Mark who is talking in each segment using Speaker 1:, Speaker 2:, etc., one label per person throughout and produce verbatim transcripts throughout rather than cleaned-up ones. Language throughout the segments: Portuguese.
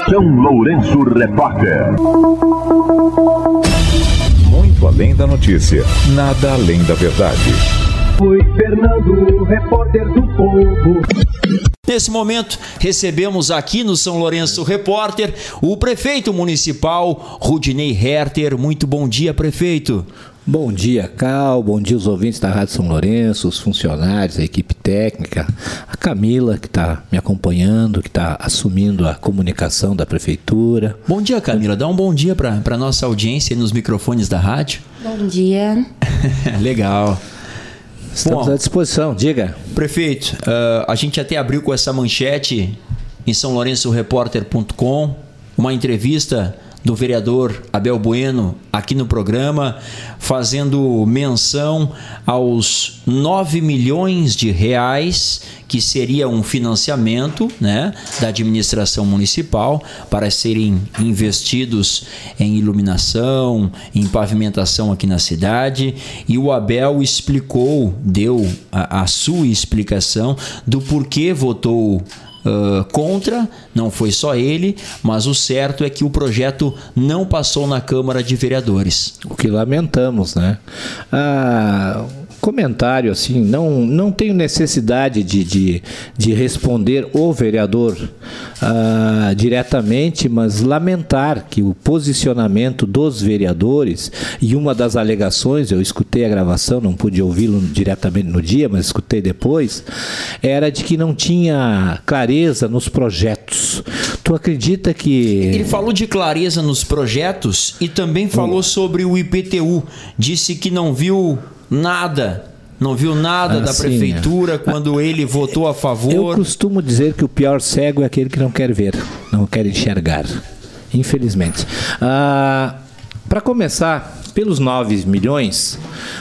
Speaker 1: São Lourenço Repórter.
Speaker 2: Muito além da notícia, nada além da verdade.
Speaker 3: Foi Fernando, repórter do Povo.
Speaker 4: Nesse momento, recebemos aqui no São Lourenço Repórter o prefeito municipal, Rudinei Herter. Muito bom dia, prefeito.
Speaker 5: Bom dia, Cal. Bom dia os ouvintes da Rádio São Lourenço, os funcionários, a equipe técnica, a Camila, que está me acompanhando, que está assumindo a comunicação da prefeitura.
Speaker 4: Bom dia, Camila. Dá um bom dia para a nossa audiência nos microfones da rádio.
Speaker 6: Bom dia.
Speaker 5: Legal. Estamos Bom, à disposição, diga.
Speaker 4: Prefeito, uh, a gente até abriu com essa manchete em são lourenço repórter ponto com, uma entrevista do vereador Abel Bueno aqui no programa, fazendo menção aos nove milhões de reais que seria um financiamento, né, da administração municipal para serem investidos em iluminação, em pavimentação aqui na cidade, e o Abel explicou, deu a, a sua explicação do porquê votou Uh, contra. Não foi só ele, mas o certo é que o projeto não passou na Câmara de Vereadores.
Speaker 5: O que lamentamos, né? Ah, comentário assim, não, não tenho necessidade de, de, de responder o vereador ah, diretamente, mas lamentar que o posicionamento dos vereadores, e uma das alegações, eu escutei a gravação, não pude ouvi-lo diretamente no dia, mas escutei depois, era de que não tinha clareza nos projetos. Tu acredita que...
Speaker 4: Ele falou de clareza nos projetos e também falou hum. sobre o I P T U. Disse que não viu nada, não viu nada ah, da sim. prefeitura quando ah, ele votou a favor.
Speaker 5: Eu costumo dizer que o pior cego é aquele que não quer ver, não quer enxergar, infelizmente. Ah, para começar, pelos nove milhões,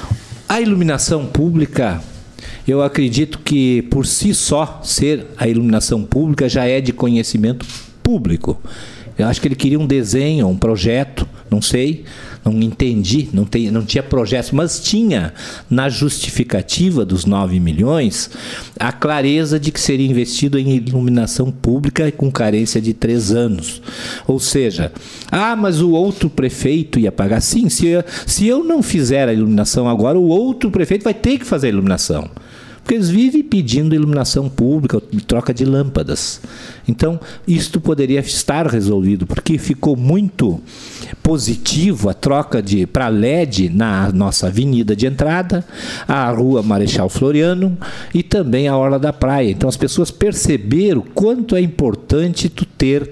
Speaker 5: a iluminação pública, eu acredito que por si só ser a iluminação pública já é de conhecimento público. Eu acho que ele queria um desenho, um projeto, não sei, não entendi, não, tem, não tinha projeto, mas tinha na justificativa dos nove milhões a clareza de que seria investido em iluminação pública com carência de três anos. Ou seja, ah, mas o outro prefeito ia pagar. Sim, se eu, se eu não fizer a iluminação agora, o outro prefeito vai ter que fazer a iluminação. Porque eles vivem pedindo iluminação pública, troca de lâmpadas. Então, isto poderia estar resolvido, porque ficou muito positivo a troca de para L E D na nossa avenida de entrada, a rua Marechal Floriano e também a Orla da Praia. Então, as pessoas perceberam quanto é importante tu ter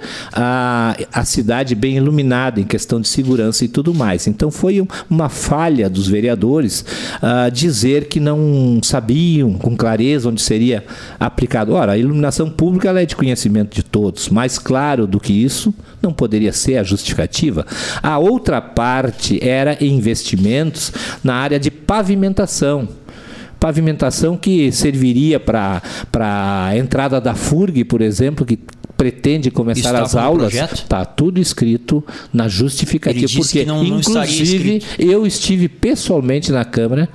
Speaker 5: a, a cidade bem iluminada em questão de segurança e tudo mais. Então, foi um, uma falha dos vereadores uh, dizer que não sabiam com clareza onde seria aplicado. Ora, a iluminação pública ela é de conhecimento de todos. Mais claro do que isso, não poderia ser a justificativa. A outra parte era investimentos na área de pavimentação. Pavimentação que serviria para a entrada da F U R G, por exemplo, que pretende começar as aulas. Está tudo escrito na justificativa. Porque, que não, não inclusive, eu estive pessoalmente na Câmara,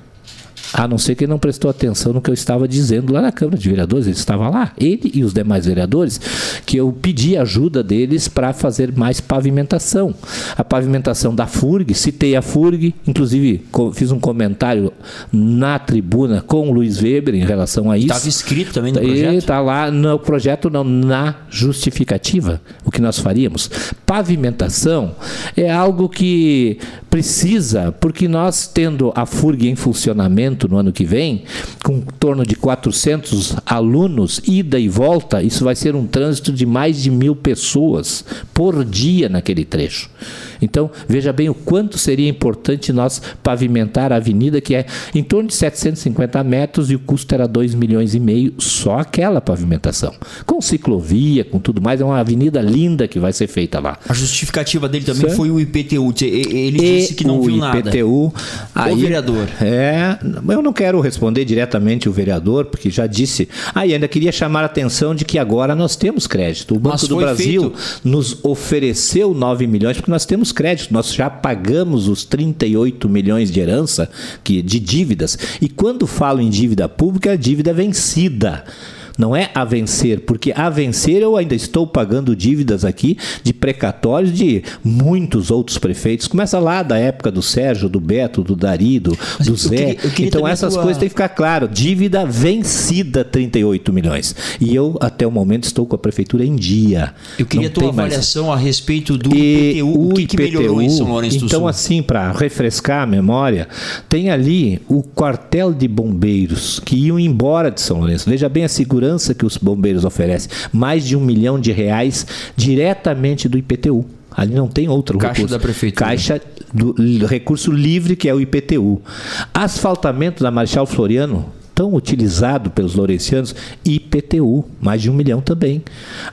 Speaker 5: a não ser que ele não prestou atenção no que eu estava dizendo lá na Câmara de Vereadores. Ele estava lá, ele e os demais vereadores, que eu pedi ajuda deles para fazer mais pavimentação. A pavimentação da F U R G, citei a F U R G, inclusive fiz um comentário na tribuna com o Luiz Weber em relação a isso.
Speaker 4: Estava escrito também no projeto?
Speaker 5: Está lá no projeto, não, na justificativa, o que nós faríamos. Pavimentação é algo que precisa, porque nós tendo a F U R G em funcionamento no ano que vem, com em torno de quatrocentos alunos, ida e volta, isso vai ser um trânsito de mais de mil pessoas por dia naquele trecho. Então, veja bem o quanto seria importante nós pavimentar a avenida, que é em torno de setecentos e cinquenta metros, e o custo era dois milhões e meio, só aquela pavimentação. Com ciclovia, com tudo mais, é uma avenida linda que vai ser feita lá.
Speaker 4: A justificativa dele também Sim. foi o I P T U. Ele e disse que não viu nada.
Speaker 5: O I P T U... Aí,
Speaker 4: o vereador.
Speaker 5: É... Eu não quero responder diretamente o vereador, porque já disse... Ah, e ainda queria chamar a atenção de que agora nós temos crédito. O Banco do Brasil feito... nos ofereceu nove milhões, porque nós temos crédito. Nós já pagamos os trinta e oito milhões de herança, que, de dívidas. E quando falo em dívida pública, é dívida vencida. não é a vencer, porque a vencer eu ainda estou pagando dívidas aqui de precatórios de muitos outros prefeitos. Começa lá da época do Sérgio, do Beto, do Dari, do, do Zé.
Speaker 4: Queria, eu queria
Speaker 5: então essas tua... coisas tem que ficar claro. Dívida vencida, trinta e oito milhões. E eu, até o momento, estou com a prefeitura em dia.
Speaker 4: Eu queria a tua avaliação mais... a respeito do
Speaker 5: e
Speaker 4: I P T U. O que, que melhorou em São Lourenço do Sul?
Speaker 5: Então, assim, para refrescar a memória, tem ali o quartel de bombeiros que iam embora de São Lourenço. Veja bem a segurança que os bombeiros oferecem. Mais de um milhão de reais diretamente do I P T U. Ali não tem outro
Speaker 4: Caixa
Speaker 5: recurso.
Speaker 4: da Prefeitura.
Speaker 5: Caixa do recurso livre, que é o I P T U. Asfaltamento da Marechal Floriano, tão utilizado pelos lourencianos, I P T U, mais de um milhão também.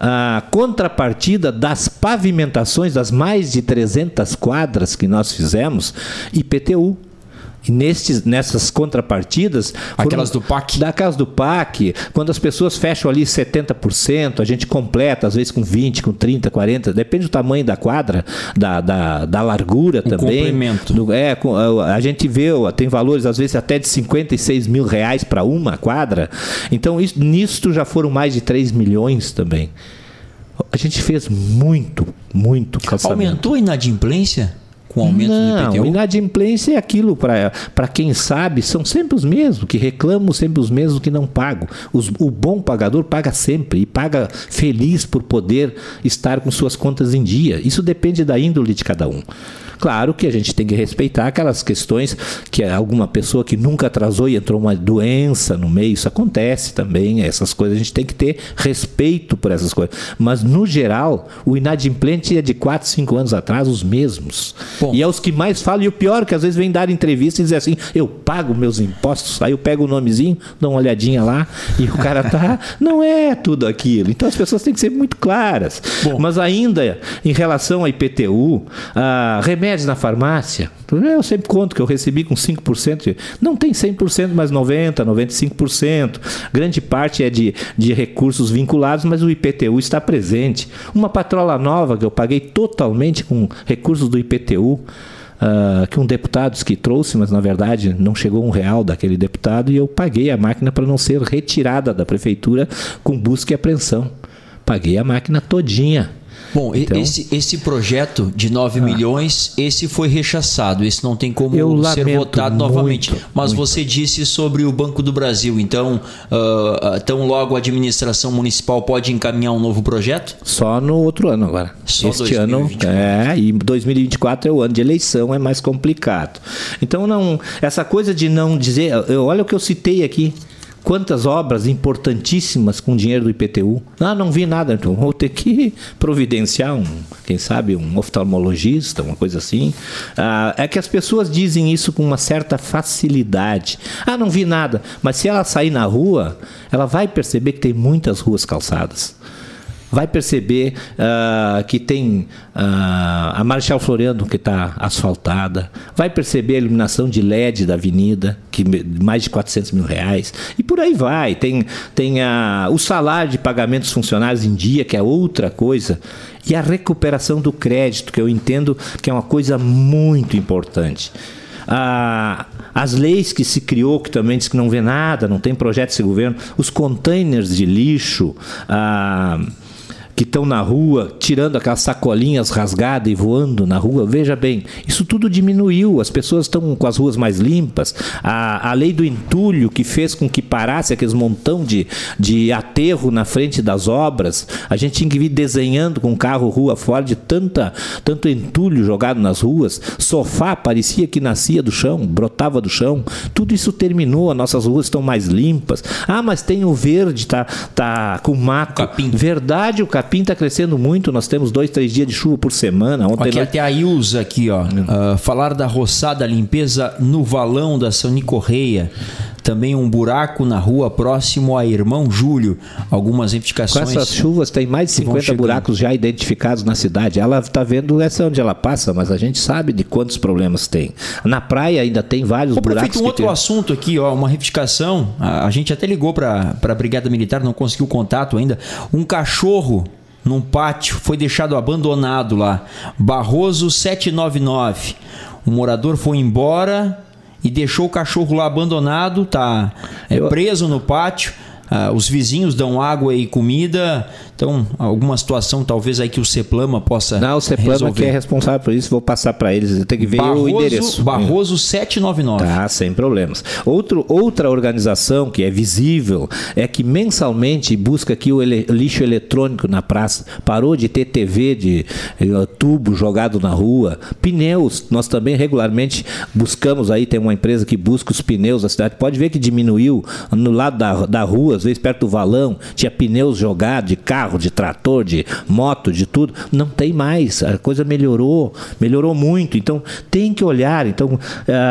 Speaker 5: A contrapartida das pavimentações das mais de trezentas quadras que nós fizemos, I P T U. E nestes, nessas contrapartidas...
Speaker 4: Aquelas do P A C?
Speaker 5: Daquelas do P A C, quando as pessoas fecham ali setenta por cento, a gente completa, às vezes com vinte, com trinta, quarenta, depende do tamanho da quadra, da, da, da largura
Speaker 4: o
Speaker 5: também.
Speaker 4: Complemento.
Speaker 5: Do, é, a gente vê, tem valores às vezes até de cinquenta e seis mil reais para uma quadra. Então, isso, nisto já foram mais de três milhões também. A gente fez muito, muito calçamento.
Speaker 4: Aumentou a inadimplência? Com o aumento
Speaker 5: não,
Speaker 4: do I P T U?
Speaker 5: Inadimplência é aquilo, para quem sabe, são sempre os mesmos, que reclamam, sempre os mesmos que não pagam. Os, o bom pagador paga sempre e paga feliz por poder estar com suas contas em dia. Isso depende da índole de cada um. Claro que a gente tem que respeitar aquelas questões que alguma pessoa que nunca atrasou e entrou uma doença no meio, isso acontece também, essas coisas, a gente tem que ter respeito por essas coisas. Mas, no geral, o inadimplente é de quatro, cinco anos atrás, os mesmos. Bom. E é os que mais falam, e o pior, que às vezes vem dar entrevista e dizer assim, eu pago meus impostos, aí eu pego o nomezinho, dou uma olhadinha lá, e o cara tá, não é tudo aquilo. Então as pessoas têm que ser muito claras. Bom. Mas ainda, em relação ao I P T U, a remédio na farmácia, eu sempre conto que eu recebi com cinco por cento, não tem cem por cento, mas noventa por cento, noventa e cinco por cento. Grande parte é de, de recursos vinculados, mas o I P T U está presente. Uma patrola nova que eu paguei totalmente com recursos do I P T U, uh, que um deputado que trouxe, mas na verdade não chegou um real daquele deputado, e eu paguei a máquina para não ser retirada da prefeitura com busca e apreensão. Paguei a máquina todinha.
Speaker 4: Bom, então, esse, esse projeto de nove milhões, esse foi rechaçado, esse não tem como ser votado muito, novamente. Mas muito. Você disse sobre o Banco do Brasil, então, uh, tão logo a administração municipal pode encaminhar um novo projeto?
Speaker 5: Só no outro ano agora.
Speaker 4: Só
Speaker 5: este ano, é, e dois mil e vinte e quatro é o ano de eleição, é mais complicado. Então, não, essa coisa de não dizer, eu, olha o que eu citei aqui. Quantas obras importantíssimas com dinheiro do I P T U? Ah, não vi nada, então vou ter que providenciar, um, quem sabe, um oftalmologista, uma coisa assim. Ah, é que as pessoas dizem isso com uma certa facilidade. Ah, não vi nada. Mas se ela sair na rua, ela vai perceber que tem muitas ruas calçadas. Vai perceber uh, que tem uh, a Marechal Floriano que está asfaltada. Vai perceber a iluminação de L E D da avenida, que mais de quatrocentos mil reais. E por aí vai. Tem, tem a, o salário de pagamento dos funcionários em dia, que é outra coisa. E a recuperação do crédito, que eu entendo que é uma coisa muito importante. Ah, as leis que se criou, que também diz que não vê nada, não tem projeto desse governo. Os containers de lixo... Ah, que estão na rua, tirando aquelas sacolinhas rasgadas e voando na rua. Veja bem, isso tudo diminuiu, as pessoas estão com as ruas mais limpas. A, a lei do entulho, que fez com que parasse aqueles montão de, de aterro na frente das obras, a gente tinha que vir desenhando com carro rua fora de tanta, tanto entulho jogado nas ruas. Sofá parecia que nascia do chão, brotava do chão. Tudo isso terminou, as nossas ruas estão mais limpas. Ah, mas tem o verde, tá, tá com mato.
Speaker 4: Capim.
Speaker 5: Verdade, o capim está crescendo muito, nós temos dois, três dias de chuva por semana. Ontem
Speaker 4: aqui
Speaker 5: nós...
Speaker 4: até a Ilza aqui, ó. Uh, falar da roçada, limpeza no valão da Sani Correia. Também um buraco na rua próximo a Irmão Júlio. Algumas reivindicações.
Speaker 5: Com essas chuvas tem mais de cinquenta buracos já identificados na cidade. Ela está vendo essa onde ela passa, mas a gente sabe de quantos problemas tem. Na praia ainda tem vários
Speaker 4: Ô,
Speaker 5: buracos.
Speaker 4: Prefeito, um outro
Speaker 5: tem...
Speaker 4: assunto aqui, ó, uma reivindicação. A, a gente até ligou para a Brigada Militar, não conseguiu contato ainda. Um cachorro num pátio foi deixado abandonado lá. Barroso setecentos e noventa e nove. O morador foi embora e deixou o cachorro lá abandonado, tá é, preso no pátio. ah, os vizinhos dão água e comida, então alguma situação talvez aí que o CEPLAMA possa
Speaker 5: Não, o CEPLAMA
Speaker 4: resolver.
Speaker 5: que é responsável por isso, vou passar para eles, eu tenho que ver
Speaker 4: Barroso,
Speaker 5: o endereço.
Speaker 4: Barroso setecentos e noventa e nove.
Speaker 5: Tá, sem problemas. Outro, outra organização que é visível é que mensalmente busca aqui o ele, lixo eletrônico na praça. Parou de ter T V de uh, tubo jogado na rua. Pneus, nós também regularmente buscamos aí, tem uma empresa que busca os pneus da cidade. Pode ver que diminuiu no lado da, da rua, às vezes perto do valão, tinha pneus jogados de carro, de trator, de moto, de tudo. Não tem mais. A coisa melhorou, melhorou muito. Então tem que olhar. Então,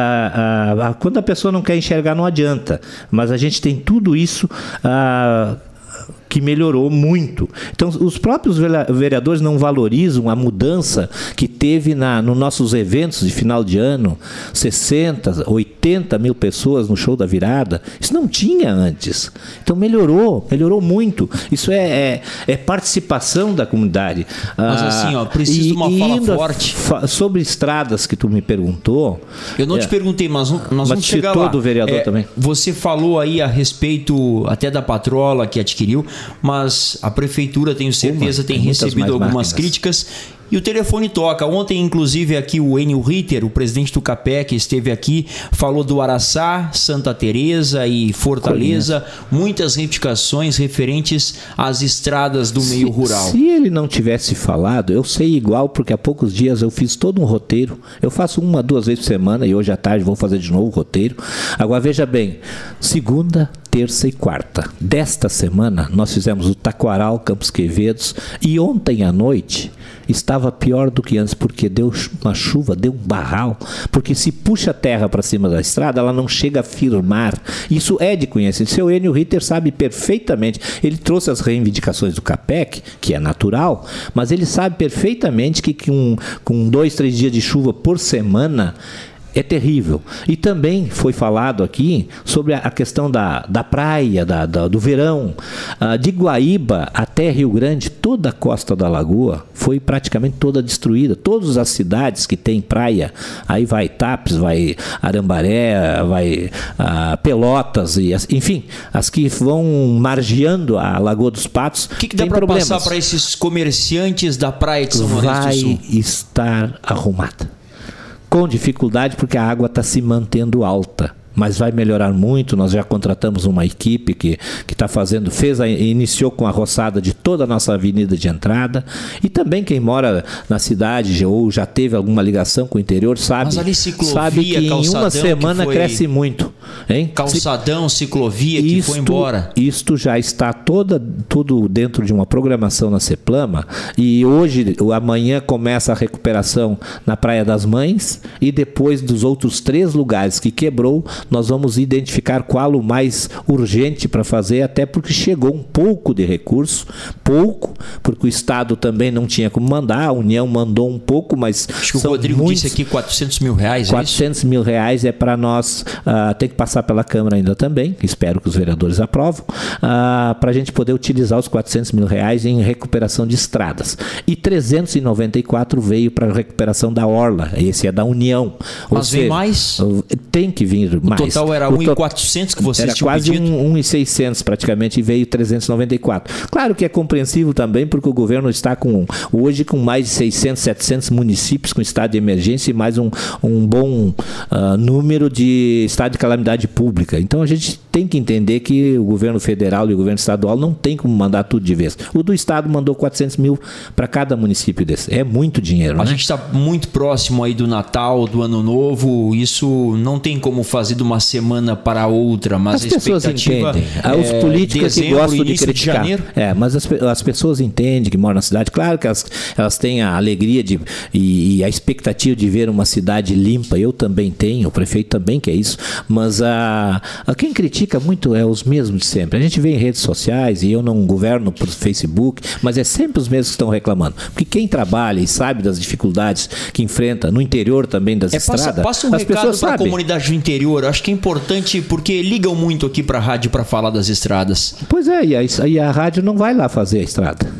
Speaker 5: ah, ah, quando a pessoa não quer enxergar, não adianta. Mas a gente tem tudo isso ah, que melhorou muito. Então, os próprios vereadores não valorizam a mudança que teve na, nos nossos eventos de final de ano, sessenta, oitenta mil pessoas no show da virada. Isso não tinha antes. Então, melhorou, melhorou muito. Isso é, é, é participação da comunidade.
Speaker 4: Mas assim, ó, preciso de uma fala forte.
Speaker 5: Fa- sobre estradas que tu me perguntou.
Speaker 4: Eu não
Speaker 5: é,
Speaker 4: te perguntei, mas nós
Speaker 5: mas
Speaker 4: vamos chegar
Speaker 5: citou
Speaker 4: lá.
Speaker 5: do vereador
Speaker 4: É,
Speaker 5: também.
Speaker 4: Você falou aí a respeito até da patrola que adquiriu, mas a prefeitura, tenho certeza,
Speaker 5: Uma,
Speaker 4: tem
Speaker 5: tem muitas
Speaker 4: recebido
Speaker 5: mais
Speaker 4: algumas
Speaker 5: máquinas.
Speaker 4: críticas. E o telefone toca. Ontem, inclusive, aqui o Enio Ritter, o presidente do CAPEC, esteve aqui, falou do Araçá, Santa Teresa e Fortaleza. Conheço. Muitas reivindicações referentes às estradas do
Speaker 5: se,
Speaker 4: meio rural.
Speaker 5: Se ele não tivesse falado, eu sei igual, porque há poucos dias eu fiz todo um roteiro. Eu faço uma, duas vezes por semana e hoje à tarde vou fazer de novo o roteiro. Agora, veja bem, segunda, terça e quarta desta semana nós fizemos o Taquaral, Campos Quevedos, e ontem à noite estava pior do que antes, porque deu uma chuva, deu um barral, porque se puxa a terra para cima da estrada, ela não chega a firmar. Isso é de conhecimento. Seu Enio Ritter sabe perfeitamente. Ele trouxe as reivindicações do CAPEC, que é natural, mas ele sabe perfeitamente que com, com dois, três dias de chuva por semana é terrível. E também foi falado aqui sobre a questão da, da praia, da, da, do verão. Ah, de Guaíba até Rio Grande, toda a costa da lagoa foi praticamente toda destruída. Todas as cidades que tem praia, aí vai Tapes, vai Arambaré, vai ah, Pelotas, e as, enfim, as que vão margeando a Lagoa dos Patos.
Speaker 4: O que, que dá para passar para esses comerciantes da praia de São Lourenço do Sul?
Speaker 5: Vai estar arrumada. Com dificuldade, porque a água está se mantendo alta. Mas vai melhorar muito. Nós já contratamos uma equipe que que está fazendo, fez a, iniciou com a roçada de toda a nossa avenida de entrada. E também quem mora na cidade ou já teve alguma ligação com o interior sabe,
Speaker 4: Mas ali ciclovia,
Speaker 5: sabe que em uma semana
Speaker 4: foi...
Speaker 5: cresce muito. Hein?
Speaker 4: Calçadão, ciclovia que
Speaker 5: Isto,
Speaker 4: foi embora.
Speaker 5: Isto já está toda, tudo dentro de uma programação na CEPLAMA, e hoje, amanhã começa a recuperação na Praia das Mães, e depois dos outros três lugares que quebrou, nós vamos identificar qual o mais urgente para fazer, até porque chegou um pouco de recurso, pouco, porque o Estado também não tinha como mandar, a União mandou um pouco, mas
Speaker 4: acho que
Speaker 5: são
Speaker 4: o Rodrigo
Speaker 5: muitos,
Speaker 4: disse aqui quatrocentos mil reais,
Speaker 5: quatrocentos
Speaker 4: é
Speaker 5: mil reais é para nós, uh, tem que passar pela Câmara ainda também, espero que os vereadores aprovam, uh, para a gente poder utilizar os quatrocentos mil reais em recuperação de estradas. E trezentos e noventa e quatro veio para a recuperação da Orla, esse é da União.
Speaker 4: Mas
Speaker 5: Ou seja,
Speaker 4: vem mais?
Speaker 5: Tem que vir mais.
Speaker 4: O total era um milhão e quatrocentos que vocês
Speaker 5: era
Speaker 4: tinham
Speaker 5: quase
Speaker 4: pedido?
Speaker 5: um milhão e seiscentos praticamente, e veio trezentos e noventa e quatro. Claro que é compreensível também, porque o governo está com, hoje com mais de seiscentos, setecentos municípios com estado de emergência e mais um, um bom uh, número de estado de calamidade pública. Então a gente tem que entender que o governo federal e o governo estadual não tem como mandar tudo de vez. O do estado mandou quatrocentos mil para cada município desse. É muito dinheiro,
Speaker 4: A
Speaker 5: né?
Speaker 4: gente está muito próximo aí do Natal, do Ano Novo. Isso não tem como fazer de uma semana para outra, mas
Speaker 5: As
Speaker 4: a
Speaker 5: pessoas
Speaker 4: expectativa
Speaker 5: entendem.
Speaker 4: é
Speaker 5: Os políticos que
Speaker 4: dezembro,
Speaker 5: gostam de
Speaker 4: início
Speaker 5: criticar.
Speaker 4: janeiro.
Speaker 5: É, mas as, pe- as pessoas entendem que moram na cidade. Claro que elas, elas têm a alegria de, e, e a expectativa de ver uma cidade limpa. Eu também tenho, o prefeito também quer isso. Mas a, a quem critica muito é os mesmos de sempre. A gente vê em redes sociais, e eu não governo por Facebook, mas é sempre os mesmos que estão reclamando. Porque quem trabalha e sabe das dificuldades que enfrenta no interior também das
Speaker 4: É, passa,
Speaker 5: estradas,
Speaker 4: passa um
Speaker 5: as
Speaker 4: recado
Speaker 5: pessoas
Speaker 4: para a
Speaker 5: sabem.
Speaker 4: comunidade do interior. Acho que é importante porque ligam muito aqui para a rádio para falar das estradas.
Speaker 5: Pois é, e a, e a rádio não vai lá fazer a estrada.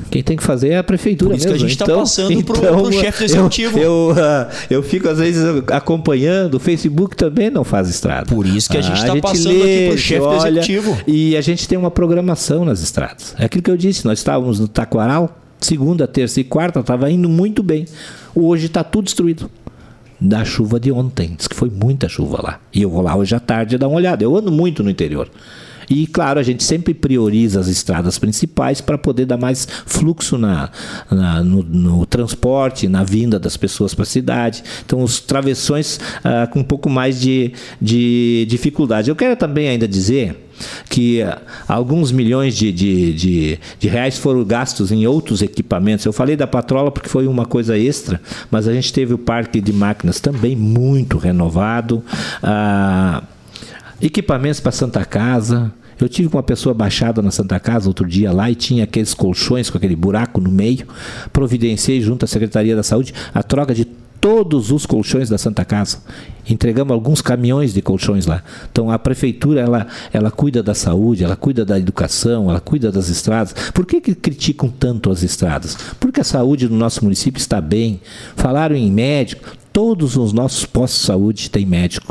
Speaker 5: Quem tem que fazer é a prefeitura mesmo.
Speaker 4: Por isso mesmo. Que a gente está
Speaker 5: então,
Speaker 4: passando
Speaker 5: então,
Speaker 4: para o chefe do executivo.
Speaker 5: Eu, eu, uh, eu fico, às vezes, acompanhando. O Facebook também não faz estrada.
Speaker 4: Por isso que a gente está
Speaker 5: ah,
Speaker 4: passando
Speaker 5: lê,
Speaker 4: aqui para o chefe do executivo.
Speaker 5: E a gente tem uma programação nas estradas. É aquilo que eu disse. Nós estávamos no Taquaral, segunda, terça e quarta, estava indo muito bem. Hoje está tudo destruído. Da chuva de ontem. Diz que foi muita chuva lá. E eu vou lá hoje à tarde dar uma olhada. Eu ando muito no interior. E, claro, a gente sempre prioriza as estradas principais para poder dar mais fluxo na, na, no, no transporte, na vinda das pessoas para a cidade. Então, os travessões ah, com um pouco mais de, de dificuldade. Eu quero também ainda dizer que ah, alguns milhões de, de, de, de reais foram gastos em outros equipamentos. Eu falei da patrola porque foi uma coisa extra, mas a gente teve o parque de máquinas também muito renovado. Ah, equipamentos para Santa Casa. Eu tive com uma pessoa baixada na Santa Casa outro dia lá e tinha aqueles colchões com aquele buraco no meio. Providenciei junto à Secretaria da Saúde a troca de todos os colchões da Santa Casa. Entregamos alguns caminhões de colchões lá. Então a prefeitura ela, ela cuida da saúde, ela cuida da educação, ela cuida das estradas. Por que que criticam tanto as estradas? Porque a saúde do nosso município está bem. Falaram em médico. Todos os nossos postos de saúde têm médico.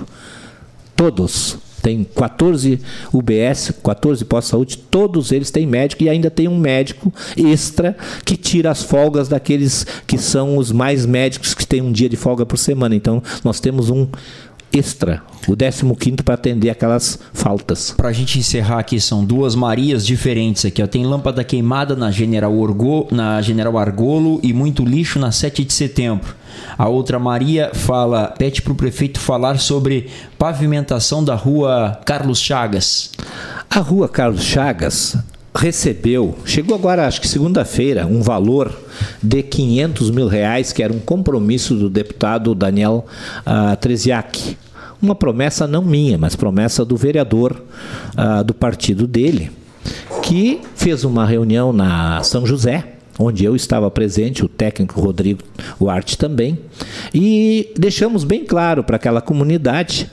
Speaker 5: Todos. Tem quatorze U B S, quatorze postos de saúde, todos eles têm médico e ainda tem um médico extra que tira as folgas daqueles que são os mais médicos que têm um dia de folga por semana. Então, nós temos um extra, o décimo quinto para atender aquelas faltas.
Speaker 4: Para a gente encerrar aqui, são duas Marias diferentes aqui. Ó. Tem lâmpada queimada na General, Orgo, na General Argolo e muito lixo na sete de setembro. A outra Maria fala, pede para o prefeito falar sobre pavimentação da rua Carlos Chagas.
Speaker 5: A rua Carlos Chagas recebeu, chegou agora, acho que segunda-feira, um valor de quinhentos mil reais, que era um compromisso do deputado Daniel uh, Treziak. Uma promessa não minha, mas promessa do vereador uh, do partido dele, que fez uma reunião na São José, onde eu estava presente, o técnico Rodrigo Huarte também, e deixamos bem claro para aquela comunidade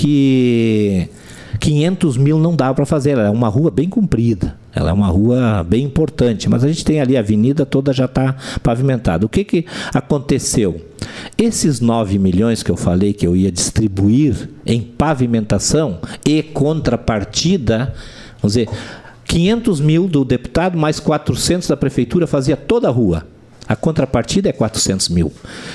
Speaker 5: que quinhentos mil não dava para fazer, ela é uma rua bem comprida, ela é uma rua bem importante, mas a gente tem ali a avenida toda já está pavimentada. O que que aconteceu? Esses nove milhões que eu falei que eu ia distribuir em pavimentação e contrapartida, vamos dizer, quinhentos mil do deputado mais quatrocentos da prefeitura fazia toda a rua. A contrapartida é quatrocentos mil.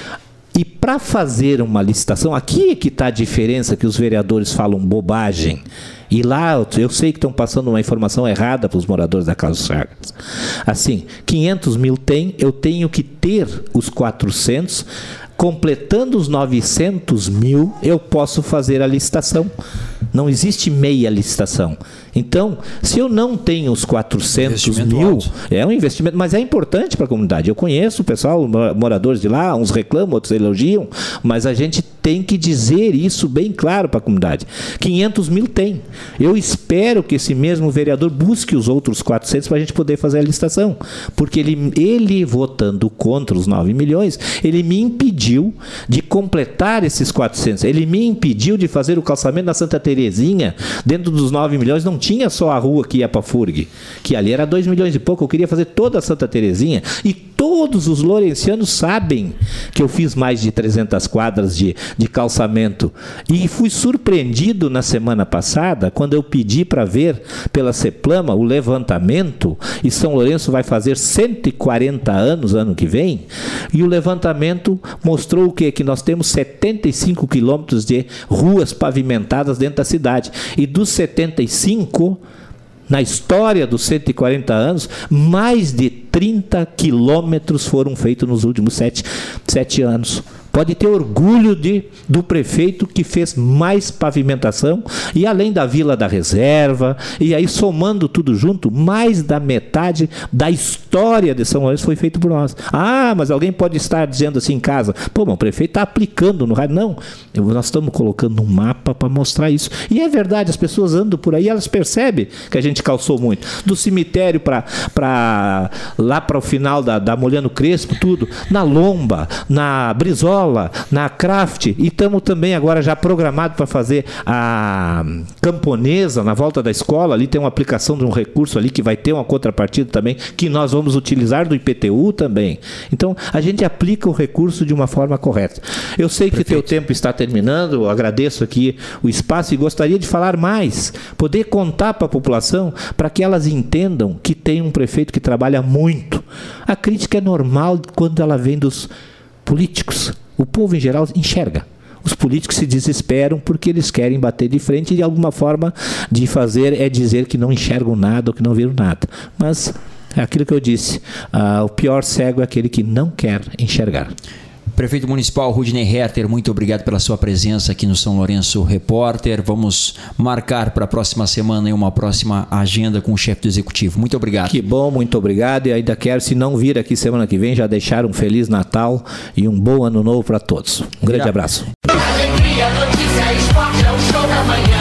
Speaker 5: E para fazer uma licitação, aqui é que está a diferença, que os vereadores falam bobagem. E lá eu sei que estão passando uma informação errada para os moradores da Carlos Chagas. Assim, quinhentos mil tem, eu tenho que ter os quatrocentos, completando os novecentos mil, eu posso fazer a licitação. Não existe meia licitação. Então, se eu não tenho os quatrocentos mil, alto. É um investimento, mas é importante para a comunidade. Eu conheço o pessoal, moradores de lá, uns reclamam, outros elogiam, mas a gente tem que dizer isso bem claro para a comunidade. quinhentos mil tem. Eu espero que esse mesmo vereador busque os outros quatrocentos para a gente poder fazer a licitação, porque ele, ele votando contra os nove milhões, ele me impediu de completar esses quatrocentos. Ele me impediu de fazer o calçamento na Santa Terezinha, dentro dos nove milhões, não tinha só a rua que ia para Furg, que ali era dois milhões e pouco, eu queria fazer toda a Santa Terezinha, e todos os lorencianos sabem que eu fiz mais de trezentas quadras de, de calçamento, e fui surpreendido na semana passada, quando eu pedi para ver pela CEPLAMA o levantamento, e São Lourenço vai fazer cento e quarenta anos ano que vem, e o levantamento mostrou o quê? Que nós temos setenta e cinco quilômetros de ruas pavimentadas dentro da cidade, e dos setenta e cinco, na história dos cento e quarenta anos, mais de trinta quilômetros foram feitos nos últimos sete, sete anos. Pode ter orgulho de, do prefeito que fez mais pavimentação, e além da Vila da Reserva, e aí somando tudo junto, mais da metade da história de São Lourenço foi feito por nós. Ah, mas alguém pode estar dizendo assim em casa, pô, mas o prefeito está aplicando no rádio. Não, nós estamos colocando um mapa para mostrar isso. E é verdade, as pessoas andam por aí, elas percebem que a gente calçou muito. Do cemitério para lá para o final da, da Molhano Crespo, tudo, na Lomba, na Brizola, escola, na Craft, e estamos também agora já programados para fazer a camponesa na volta da escola. Ali tem uma aplicação de um recurso ali que vai ter uma contrapartida também, que nós vamos utilizar do I P T U também. Então, a gente aplica o recurso de uma forma correta. Eu sei que teu tempo está terminando, eu agradeço aqui o espaço e gostaria de falar mais, poder contar para a população, para que elas entendam que tem um prefeito que trabalha muito. A crítica é normal quando ela vem dos políticos. O povo em geral enxerga. Os políticos se desesperam porque eles querem bater de frente e de alguma forma de fazer é dizer que não enxergam nada ou que não viram nada. Mas é aquilo que eu disse, uh, o pior cego é aquele que não quer enxergar.
Speaker 4: Prefeito Municipal Rudney Herter, muito obrigado pela sua presença aqui no São Lourenço Repórter. Vamos marcar para a próxima semana uma próxima agenda com o chefe do Executivo. Muito obrigado.
Speaker 5: Que bom, muito obrigado. E ainda quero, se não vir aqui semana que vem, já deixar um Feliz Natal e um bom Ano Novo para todos. Um grande abraço.
Speaker 6: Alegria, notícia, esporte, é o show da manhã.